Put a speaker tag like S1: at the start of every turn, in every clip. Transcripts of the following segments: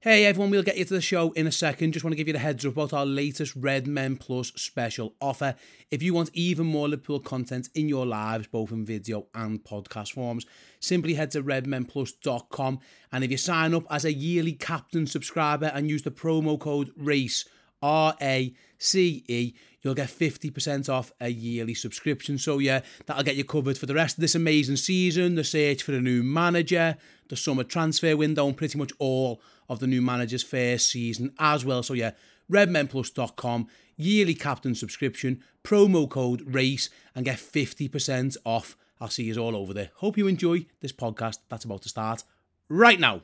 S1: Hey everyone, we'll get you to the show in a second. Just want to give you the heads up about our latest Red Men Plus special offer. If you want even more Liverpool content in your lives, both in video and podcast forms, simply head to redmenplus.com, and if you sign up as a yearly captain subscriber and use the promo code RACE, RACE, you'll get 50% off a yearly subscription. So yeah, that'll get you covered for the rest of this amazing season, the search for a new manager, the summer transfer window, and pretty much all of the new manager's first season as well. So yeah, redmenplus.com, yearly captain subscription, promo code RACE, and get 50% off. I'll see you all over there. Hope you enjoy this podcast that's about to start right now.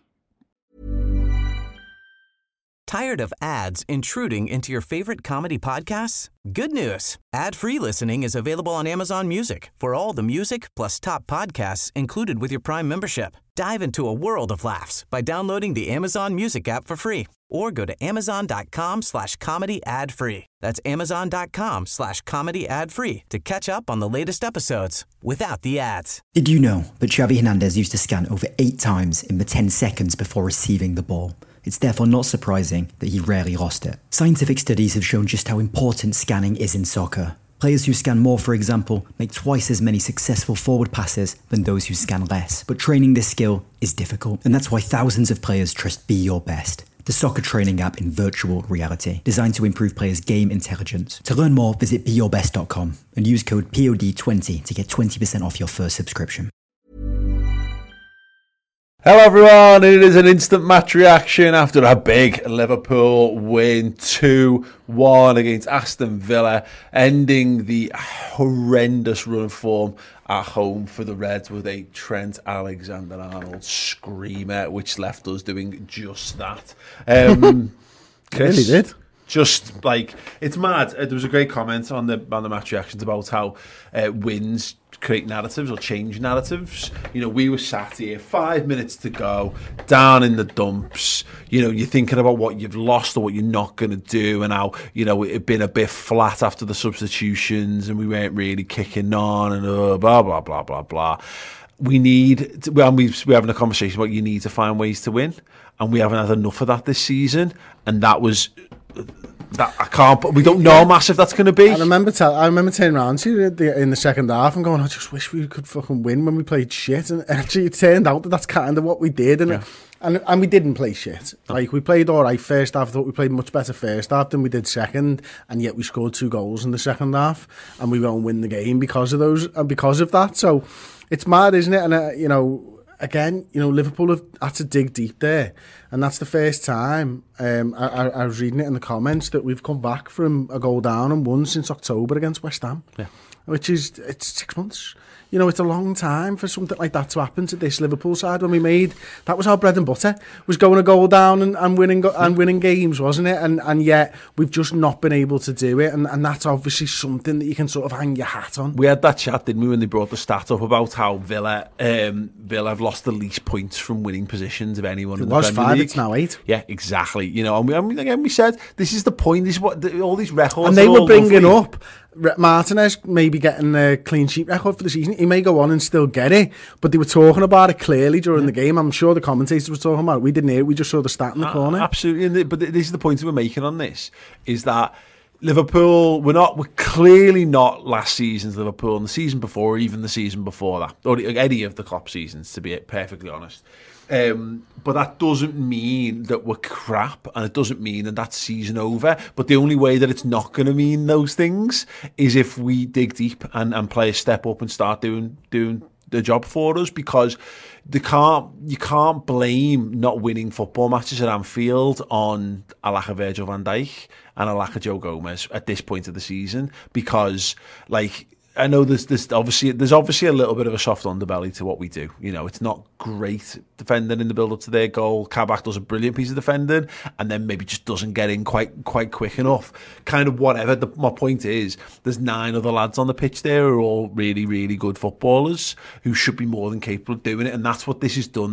S2: Tired of ads intruding into your favorite comedy podcasts? Good news. Ad-free listening is available on Amazon Music for all the music plus top podcasts included with your Prime membership. Dive into a world of laughs by downloading the Amazon Music app for free or go to amazon.com/comedy ad-free. That's amazon.com/comedy ad-free to catch up on the latest episodes without the ads.
S3: Did you know that Xavi Hernandez used to scan over 8 times in the 10 seconds before receiving the ball? It's therefore not surprising that he rarely lost it. Scientific studies have shown just how important scanning is in soccer. Players who scan more, for example, make twice as many successful forward passes than those who scan less. But training this skill is difficult, and that's why thousands of players trust Be Your Best, the soccer training app in virtual reality, designed to improve players' game intelligence. To learn more, visit BeYourBest.com and use code POD20 to get 20% off your first subscription.
S4: Hello everyone, it is an instant match reaction after a big Liverpool win 2-1 against Aston Villa, ending the horrendous run of form at home for the Reds with a Trent Alexander-Arnold screamer, which left us doing just that. Chris,
S5: really did.
S4: Just like, it's mad. There was a great comment on the match reactions about how wins create narratives or change narratives. You know, we were sat here 5 minutes to go, down in the dumps. You know, you're thinking about what you've lost or what you're not going to do, and how, you know, it had been a bit flat after the substitutions and we weren't really kicking on, and blah, blah, blah, blah, blah. We're having a conversation about you need to find ways to win, and we haven't had enough of that this season, and that was... we don't know how massive that's going to be.
S5: I remember turning around to you in the second half and going, I just wish we could fucking win when we played shit. And actually, it turned out that that's kind of what we did. And, and we didn't play shit. Like, we played all right first half. I thought we played much better first half than we did second. And yet we scored 2 goals in the second half. And we won't win the game because of those and because of that. So it's mad, isn't it? And, you know, again, you know, Liverpool have had to dig deep there, and that's the first time. I was reading it in the comments that we've come back from a goal down and won since October against West Ham, which is, it's 6 months. You know, it's a long time for something like that to happen to this Liverpool side. When we made, that was our bread and butter, was going a goal down and winning games, wasn't it? And yet we've just not been able to do it, and that's obviously something that you can sort of hang your hat on.
S4: We had that chat, didn't we, when they brought the stat up about how Villa have lost the least points from winning positions of anyone in the Premier League. It was 5,
S5: it's now 8.
S4: Yeah, exactly. You know, and again, we said this is the point. This is what all these records.
S5: And they were bringing up Martinez maybe getting a clean sheet record for the season. He may go on and still get it, but they were talking about it clearly during the game. I'm sure the commentators were talking about it. We didn't hear it. We just saw the stat in the corner.
S4: Absolutely. But this is the point we're making on this, is that Liverpool, we're clearly not last season's Liverpool, and the season before, or even the season before that, or any of the Klopp seasons, to be perfectly honest. But that doesn't mean that we're crap, and it doesn't mean that that's season over. But the only way that it's not going to mean those things is if we dig deep and players step up and start doing the job for us, because you can't blame not winning football matches at Anfield on a lack of Virgil van Dijk and a lack of Joe Gomez at this point of the season, because, like, I know there's obviously a little bit of a soft underbelly to what we do. You know, it's not great defending in the build up to their goal. Kabak does a brilliant piece of defending, and then maybe just doesn't get in quite quick enough. Kind of whatever. My point is, there's 9 other lads on the pitch there who are all really, really good footballers who should be more than capable of doing it, and that's what this has done.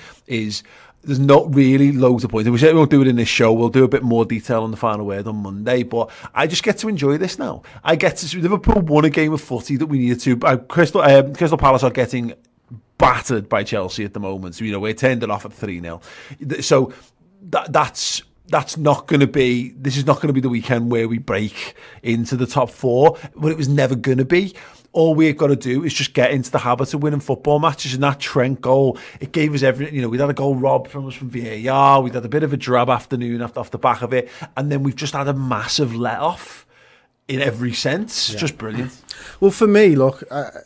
S4: There's not really loads of points. We said we won't do it in this show. We'll do a bit more detail on the final word on Monday. But I just get to enjoy this now. I get to see Liverpool won a game of footy that we needed to. Crystal Palace are getting battered by Chelsea at the moment. So, you know, we turned it off at 3-0. So that's not going to be, this is not going to be the weekend where we break into the top 4, but it was never going to be. All we've got to do is just get into the habit of winning football matches, and that Trent goal, it gave us everything. We'd had a goal robbed from us from VAR, we'd had a bit of a drab afternoon off the back of it, and then we've just had a massive let-off in every sense. It's just brilliant.
S5: Well, for me, look,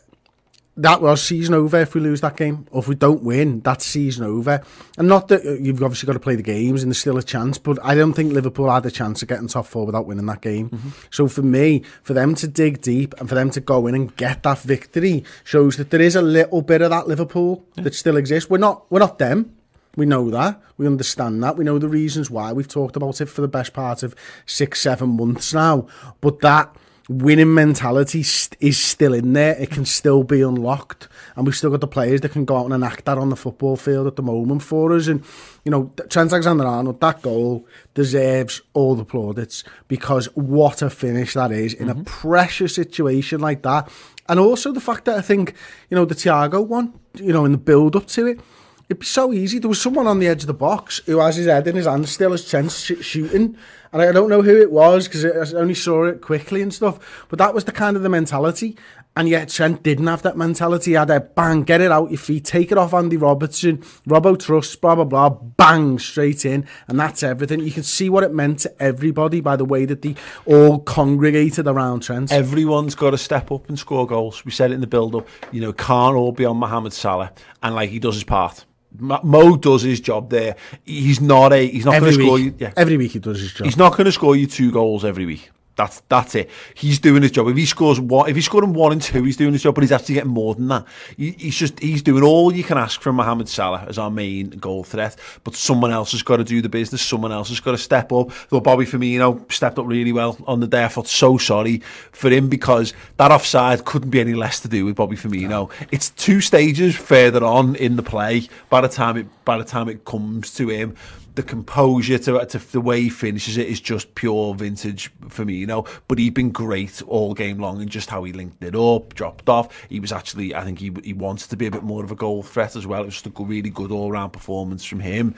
S5: that was season over if we lose that game. Or if we don't win, that's season over. And not that you've obviously got to play the games and there's still a chance, but I don't think Liverpool had a chance of getting top 4 without winning that game. So for me, for them to dig deep and for them to go in and get that victory shows that there is a little bit of that Liverpool that still exists. We're not them. We know that. We understand that. We know the reasons why. We've talked about it for the best part of 6-7 months now. But that winning mentality is still in there. It can still be unlocked, and we've still got the players that can go out and enact that on the football field at the moment for us. And Trent Alexander-Arnold, that goal deserves all the plaudits, because what a finish that is in a pressure situation like that. And also the fact that I think the Thiago one, in the build up to it, it'd be so easy. There was someone on the edge of the box who has his head in his hand still as Trent's shooting. And I don't know who it was because I only saw it quickly and stuff. But that was the kind of the mentality. And yet Trent didn't have that mentality. He had a bang, get it out your feet, take it off Andy Robertson, Robbo Trust, blah, blah, blah, bang, straight in. And that's everything. You can see what it meant to everybody by the way that they all congregated around Trent.
S4: Everyone's got to step up and score goals. We said it in the build-up. Can't all be on Mohamed Salah. And he does his part. Mo does his job there. He's not going to score you. Yeah.
S5: Every week he does his job.
S4: He's not going to score you 2 goals every week. That's it. He's doing his job. If he scores 1, if he's scoring 1 and 2, he's doing his job. But he's actually getting more than that. He's doing all you can ask from Mohamed Salah as our main goal threat. But someone else has got to do the business. Someone else has got to step up. Though Bobby Firmino stepped up really well on the day. I felt so sorry for him because that offside couldn't be any less to do with Bobby Firmino. No. It's 2 stages further on in the play. By the time it comes to him, the composure to the way he finishes it is just pure vintage Firmino. But he'd been great all game long and just how he linked it up, dropped off. He was actually, I think he wants to be a bit more of a goal threat as well. It was just a really good all-round performance from him.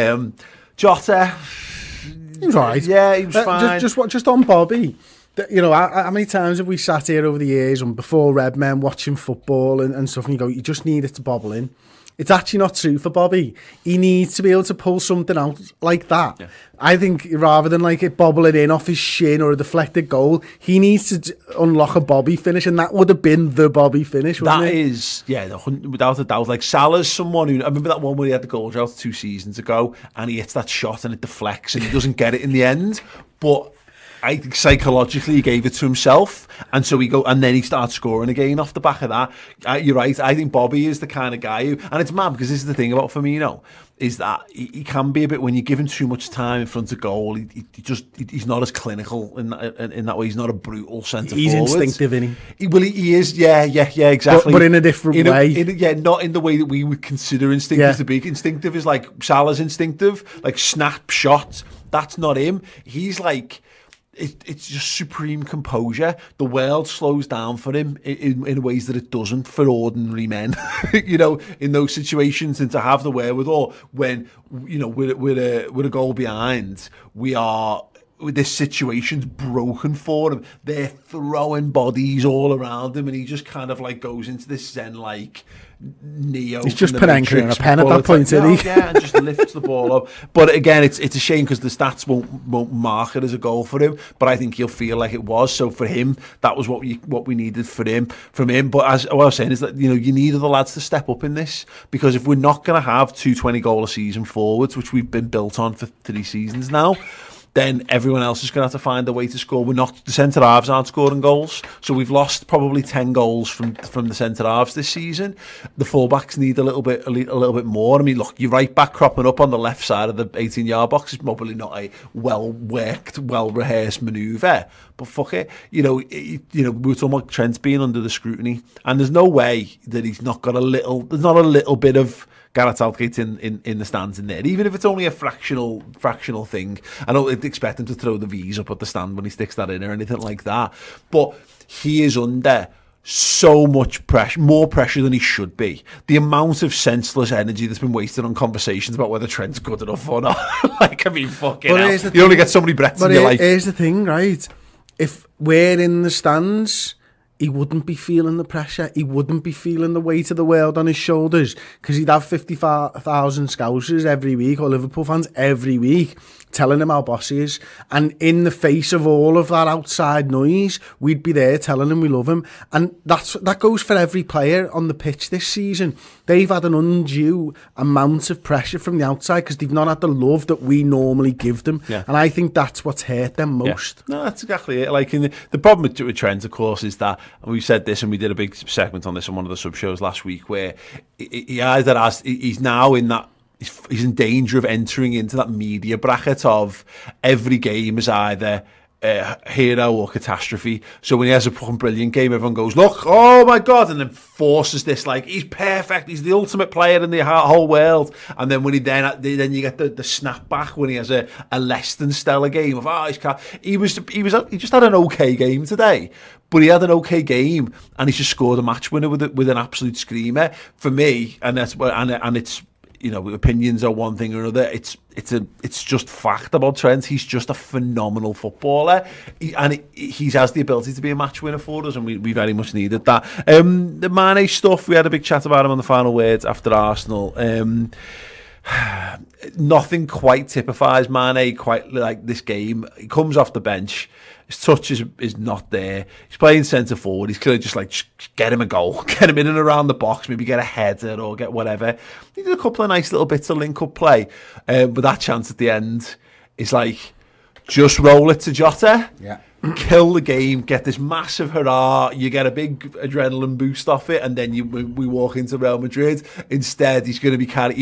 S4: Jota,
S5: he was all right.
S4: Yeah, he was fine.
S5: Just on Bobby. How many times have we sat here over the years and before Redmen watching football and stuff, and you just need it to bobble in. It's actually not true for Bobby. He needs to be able to pull something out like that. Yeah. I think rather than it bobbling in off his shin or a deflected goal, he needs to unlock a Bobby finish, and that would have been the Bobby finish, wouldn't it?
S4: That is, without a doubt. Salah's someone who, I remember that one where he had the goal drought 2 seasons ago, and he hits that shot and it deflects and he doesn't get it in the end. But I think psychologically he gave it to himself, and so and then he starts scoring again off the back of that. You're right. I think Bobby is the kind of guy who, and it's mad because this is the thing about Firmino, is that he can be a bit, when you give him too much time in front of goal, he's not as clinical in that way. He's not a brutal centre forward.
S5: He's instinctive, isn't he?
S4: He is. Yeah, exactly.
S5: But in a different way.
S4: Not in the way that we would consider instinctive to be. Instinctive is like Salah's instinctive, like snapshot. That's not him. He's like, it's just supreme composure. The world slows down for him in ways that it doesn't for ordinary men, in those situations. And to have the wherewithal when, with a goal behind, this situation's broken for him. They're throwing bodies all around him, and he just kind of goes into this zen Neo.
S5: He's just Panenka in a pen at that point, isn't he?
S4: Yeah, and just lifts the ball up. But again, it's a shame because the stats won't mark it as a goal for him. But I think he'll feel like it was. So for him, that was what we needed from him. But as what I was saying is that you need other lads to step up in this, because if we're not going to have 2 20-goal a season forwards, which we've been built on for 3 seasons now, then everyone else is going to have to find a way to score. The centre-halves aren't scoring goals, so we've lost probably 10 goals from the centre-halves this season. The full-backs need a little bit more. I mean, look, your right-back cropping up on the left side of the 18-yard box is probably not a well-worked, well-rehearsed manoeuvre, but fuck it. We were talking about Trent being under the scrutiny, and there's no way that he's not got there's not a little bit of Gareth Southgate in the stands in there, even if it's only a fractional thing. I don't expect him to throw the V's up at the stand when he sticks that in or anything like that, but he is under so much pressure, more pressure than he should be. The amount of senseless energy that's been wasted on conversations about whether Trent's good enough or not. Like, I mean, fucking hell. You only get so many breaths in your life.
S5: Here's the thing, right? If we're in the stands, he wouldn't be feeling the pressure. He wouldn't be feeling the weight of the world on his shoulders, because he'd have 50,000 Scousers every week, or Liverpool fans every week, telling him how boss he is. And in the face of all of that outside noise, we'd be there telling him we love him. And that goes for every player on the pitch this season. They've had an undue amount of pressure from the outside because they've not had the love that we normally give them. Yeah. And I think that's what's hurt them most.
S4: Yeah. No, that's exactly it. Like, the problem with Trent, of course, is that, and we said this, and we did a big segment on this on one of the sub-shows last week, where he's now in that, he's in danger of entering into that media bracket of every game is either hero or catastrophe. So when he has a fucking brilliant game, everyone goes, look, oh my God, and then forces this, like, he's perfect, he's the ultimate player in the whole world. And then when then you get the snap back when he has a less than stellar game of, he just had an okay game today. But he had an okay game, and he's just scored a match winner with an absolute screamer. For me, and it's, you know, opinions are one thing or another. It's just fact about Trent. He's just a phenomenal footballer, he has the ability to be a match winner for us, and we very much needed that. The Mane stuff, we had a big chat about him on the final words after Arsenal. Nothing quite typifies Mane quite like this game. He comes off the bench. His touch is not there. He's playing centre forward. He's clearly just like, get him a goal. Get him in and around the box. Maybe get a header or get whatever. He did a couple of nice little bits of link-up play. But that chance at the end is like, just roll it to Jota. Yeah. Kill the game. Get this massive hurrah. You get a big adrenaline boost off it. And then we walk into Real Madrid. Instead, he's going to be carried.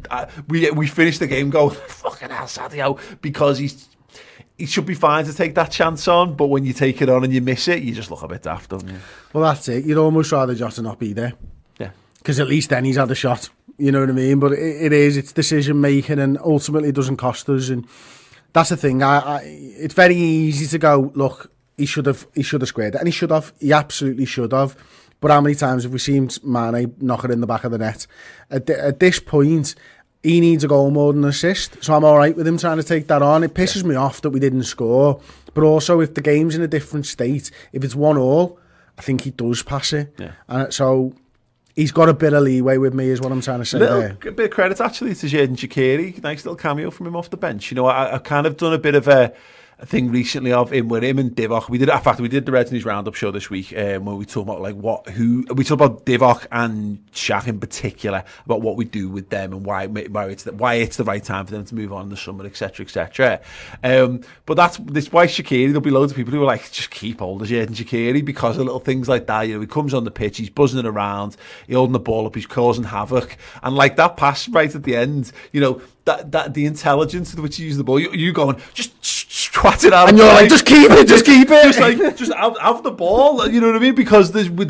S4: We finish the game going, fucking hell, Sadio. Because he should be fine to take that chance on, but when you take it on and you miss it, you just look a bit daft, don't you?
S5: Well, that's it. You'd almost rather Jota not be there.
S4: Yeah.
S5: Because at least then he's had a shot. You know what I mean? But it's decision-making, and ultimately it doesn't cost us. And that's the thing. It's very easy to go, look, he should have squared it. And he should have. He absolutely should have. But how many times have we seen Mane knock it in the back of the net? At this point, he needs a goal more than an assist, so I'm all right with him trying to take that on. It pisses me off that we didn't score, but also if the game's in a different state, if it's 1-1, I think he does pass it. Yeah. And so he's got a bit of leeway with me, is what I'm trying to say there.
S4: A bit of credit actually to Xherdan Shaqiri. Nice little cameo from him off the bench. You know, I've kind of done a bit of a thing recently of him with him and Divock. We did the Reds News Roundup show this week where we talk about we talk about Divock and Shaq in particular, about what we do with them and why it's the right time for them to move on in the summer, etc, etc. But that's why Shaqiri, there'll be loads of people who are like, just keep hold of Xherdan Shaqiri because of little things like that. You know, he comes on the pitch, he's buzzing it around, he's holding the ball up, he's causing havoc, and like that pass right at the end, you know, that the intelligence with which you use the ball, you going just twat it out,
S5: and you're like, just keep it, just
S4: have the ball, you know what I mean? Because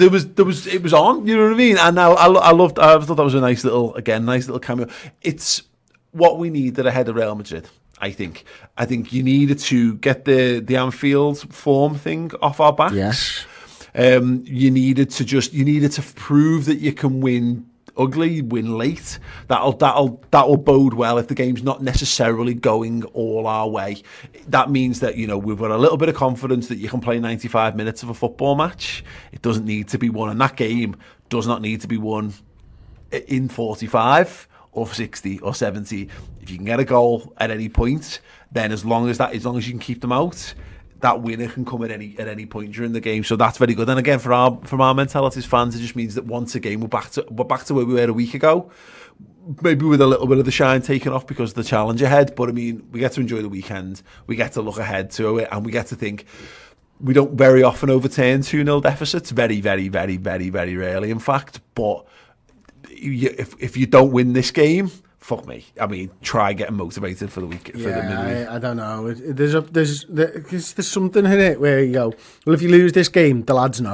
S4: it was on, you know what I mean? And I thought that was a nice little cameo. It's what we needed ahead of Real Madrid. I think you needed to get the Anfield form thing off our backs.
S5: Yes.
S4: You needed to prove that you can win ugly, win late. That'll bode well if the game's not necessarily going all our way. That means that, you know, we've got a little bit of confidence that you can play 95 minutes of a football match. It doesn't need to be won, and that game does not need to be won in 45 or 60 or 70. If you can get a goal at any point, then as long as you can keep them out, that winner can come at any point during the game. So that's very good. And again, from our mentality as fans, it just means that once again we're back to where we were a week ago. Maybe with a little bit of the shine taken off because of the challenge ahead. But I mean, we get to enjoy the weekend. We get to look ahead to it, and we get to think. We don't very often overturn 2-0 deficits. Very, very, very, very, very rarely, in fact. But if you don't win this game, fuck me. I mean, try getting motivated for the week.
S5: I don't know. There's something in it where you go, well, if you lose this game, the lads know.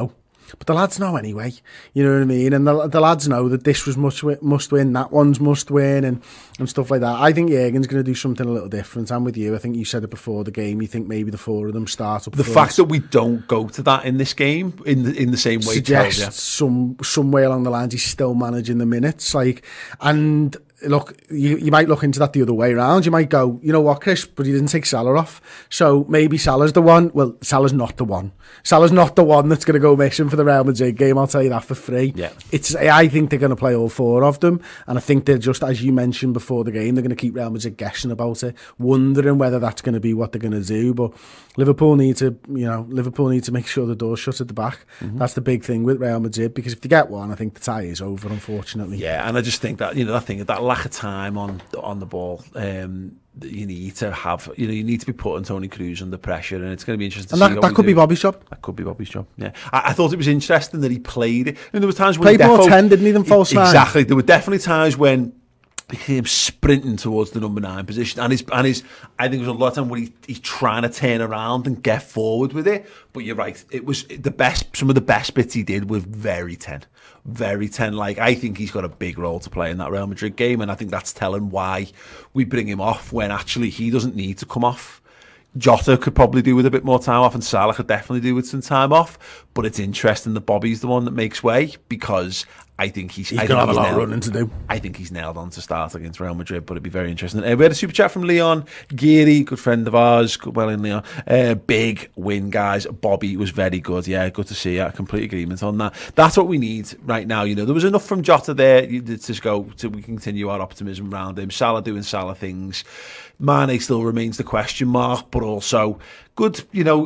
S5: But the lads know anyway, you know what I mean? And the lads know that this was must win, that one's must win, and stuff like that. I think Jurgen's going to do something a little different. I'm with you. I think you said it before the game. You think maybe the four of them start up.
S4: The fact that we don't go to that in this game in the same way
S5: suggests somewhere along the lines he's still managing the minutes, and. Look, you might look into that the other way around. You might go, you know what, Chris, but he didn't take Salah off. So maybe Salah's the one. Well, Salah's not the one. Salah's not the one that's going to go missing for the Real Madrid game. I'll tell you that for free.
S4: Yeah.
S5: I think they're going to play all four of them. And I think they're just, as you mentioned before the game, they're going to keep Real Madrid guessing about it, wondering whether that's going to be what they're going to do. But Liverpool need to make sure the door's shut at the back. Mm-hmm. That's the big thing with Real Madrid, because if they get one, I think the tie is over, unfortunately.
S4: Yeah, and I just think that, that lack of time on the ball, you need to be putting Toni Kroos under pressure, and it's going to be interesting.
S5: And that could be Bobby's job.
S4: That could be Bobby's job. Yeah, I thought it was interesting that he played it. There was times when
S5: he played more 10, didn't he, than false 9?
S4: Exactly. There were definitely times when him sprinting towards the number 9 position, and his I think there was a lot of time where he's trying to turn around and get forward with it. But you're right, it was the best. Some of the best bits he did were very 10. Like, I think he's got a big role to play in that Real Madrid game, and I think that's telling why we bring him off when actually he doesn't need to come off. Jota could probably do with a bit more time off, and Salah could definitely do with some time off. But it's interesting that Bobby's the one that makes way, because I think he's
S5: going to have a lot of running to do.
S4: I think he's nailed on to start against Real Madrid, but it'd be very interesting. We had a super chat from Leon Geary, good friend of ours. Well in, Leon. Big win, guys. Bobby was very good. Yeah, good to see you. Complete agreement on that. That's what we need right now. There was enough from Jota there to just go to we continue our optimism around him. Salah doing Salah things. Mane still remains the question mark, but also good.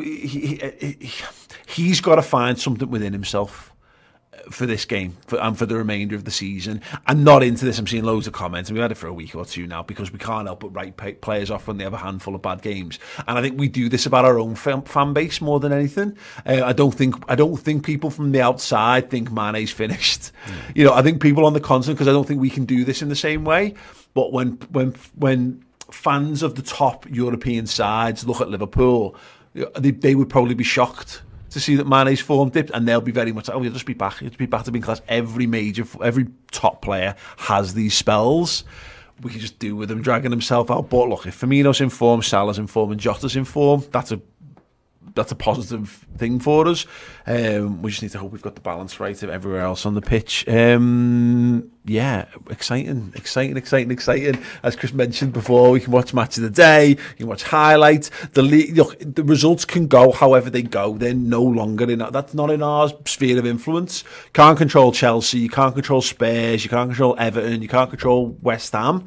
S4: He's got to find something within himself for this game and for the remainder of the season, and not into this. I'm seeing loads of comments, and we've had it for a week or two now, because we can't help but write players off when they have a handful of bad games. And I think we do this about our own fan base more than anything. I don't think people from the outside think Mane's finished. I think people on the continent, because I don't think we can do this in the same way. But when fans of the top European sides look at Liverpool, they would probably be shocked to see that Mane's form dipped, and they'll be very much like, he'll just be back. He'll be back to being class. Every top player has these spells. We can just do with him dragging himself out. But look, if Firmino's in form, Salah's in form, and Jota's in form, that's a positive thing for us. We just need to hope we've got the balance right of everywhere else on the pitch. Yeah, exciting. As Chris mentioned before, we can watch match of the day, you can watch highlights. The results can go however they go. They're no longer that's not in our sphere of influence. Can't control Chelsea, you can't control Spurs, you can't control Everton, you can't control West Ham.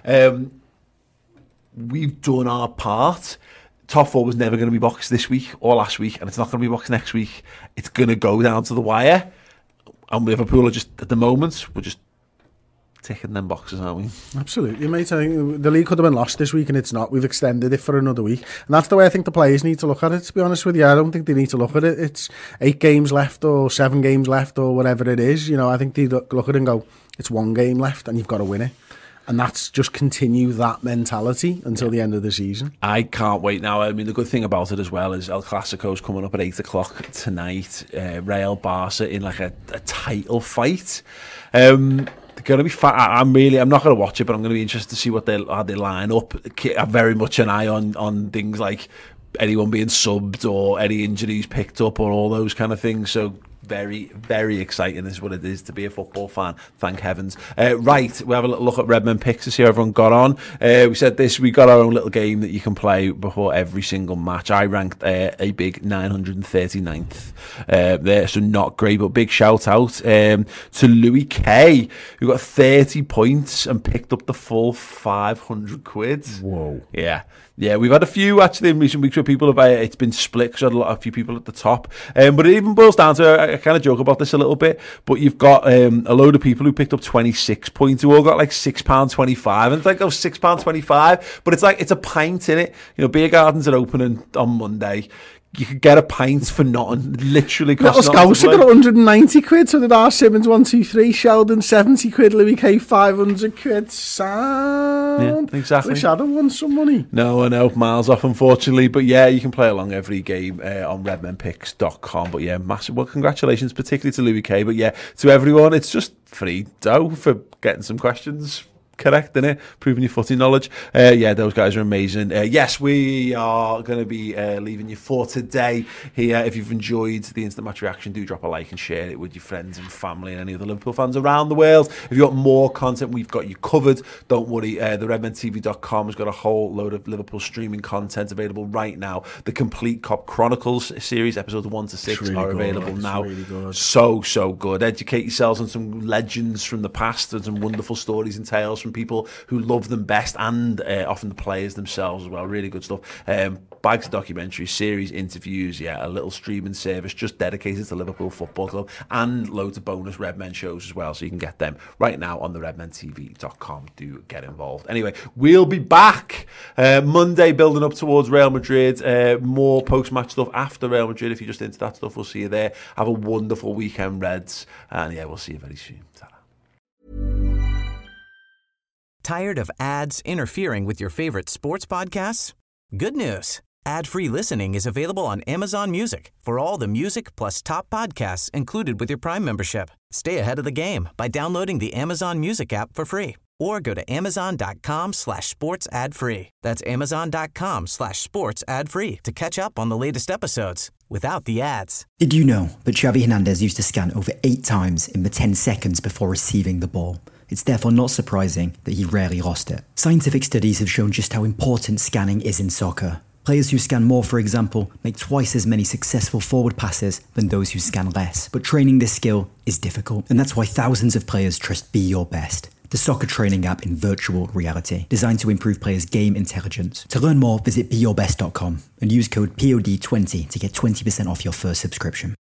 S4: We've done our part. Top 4 was never going to be boxed this week or last week, and it's not going to be boxed next week. It's going to go down to the wire, and Liverpool are just, at the moment, we're just ticking them boxes, aren't we?
S5: Absolutely, mate. I think the league could have been lost this week, and it's not. We've extended it for another week, and that's the way I think the players need to look at it, to be honest with you. I don't think they need to look at it. It's 8 games left or 7 games left or whatever it is. I think they look at it and go, it's 1 game left and you've got to win it. And that's just continue that mentality until the end of the season. I can't wait now. I mean, the good thing about it as well is El Clasico's coming up at 8 o'clock tonight. Real Barca in like a title fight. They're going to be I'm not going to watch it, but I'm going to be interested to see how they line up. I have very much an eye on things like anyone being subbed or any injuries picked up or all those kind of things. So very, very exciting is what it is to be a football fan, thank heavens. Right, we have a little look at Redmen picks to see how everyone got on. We said this, we got our own little game that you can play before every single match. I ranked a big 939th there, so not great, but big shout out to Louis K, who got 30 points and picked up the full 500 quid. Whoa. Yeah, we've had a few actually in recent weeks where people have, it's been split because I had a few people at the top. But it even boils down to, I kind of joke about this a little bit, but you've got a load of people who picked up 26 points who all got like £6.25. And it's like, oh, £6.25. But it's like, it's a pint in it. Beer gardens are opening on Monday.
S4: could get a pint for nothing. Literally
S5: Little
S4: cost nothing.
S5: Scouser got 190 quid, so did R. Simmons 123, Sheldon 70 quid, Louis K 500 quid. Sound.
S4: Yeah, exactly.
S5: Wish I'd have won some money.
S4: No, I know, miles off, unfortunately. But yeah, you can play along every game on redmenpicks.com. But yeah, massive. Well, congratulations, particularly to Louis K. But yeah, to everyone, it's just free dough for getting some questions correct, innit? Proving your footy knowledge. Yeah, those guys are amazing. Yes, we are going to be leaving you for today here. If you've enjoyed the Instant Match Reaction, do drop a like and share it with your friends and family and any other Liverpool fans around the world. If you want more content, we've got you covered. Don't worry, the redmentv.com has got a whole load of Liverpool streaming content available right now. The Complete Cop Chronicles series, episodes 1 to 6 are available now.
S5: Really good.
S4: So good. Educate yourselves on some legends from the past and some wonderful stories and tales from people who love them best, and often the players themselves as well. Really good stuff. Bags of documentaries, series, interviews, a little streaming service just dedicated to Liverpool Football Club, and loads of bonus Redmen shows as well, so you can get them right now on the redmentv.com. Do get involved. Anyway, we'll be back Monday, building up towards Real Madrid. More post-match stuff after Real Madrid. If you're just into that stuff, we'll see you there. Have a wonderful weekend, Reds, and we'll see you very soon. Ta-ra.
S2: Tired of ads interfering with your favorite sports podcasts? Good news. Ad-free listening is available on Amazon Music for all the music plus top podcasts included with your Prime membership. Stay ahead of the game by downloading the Amazon Music app for free, or go to amazon.com/sports ad free. That's amazon.com/sports ad free to catch up on the latest episodes without the ads.
S3: Did you know that Xavi Hernandez used to scan over 8 times in the 10 seconds before receiving the ball? It's therefore not surprising that he rarely lost it. Scientific studies have shown just how important scanning is in soccer. Players who scan more, for example, make twice as many successful forward passes than those who scan less. But training this skill is difficult, and that's why thousands of players trust Be Your Best, the soccer training app in virtual reality, designed to improve players' game intelligence. To learn more, visit BeYourBest.com and use code POD20 to get 20% off your first subscription.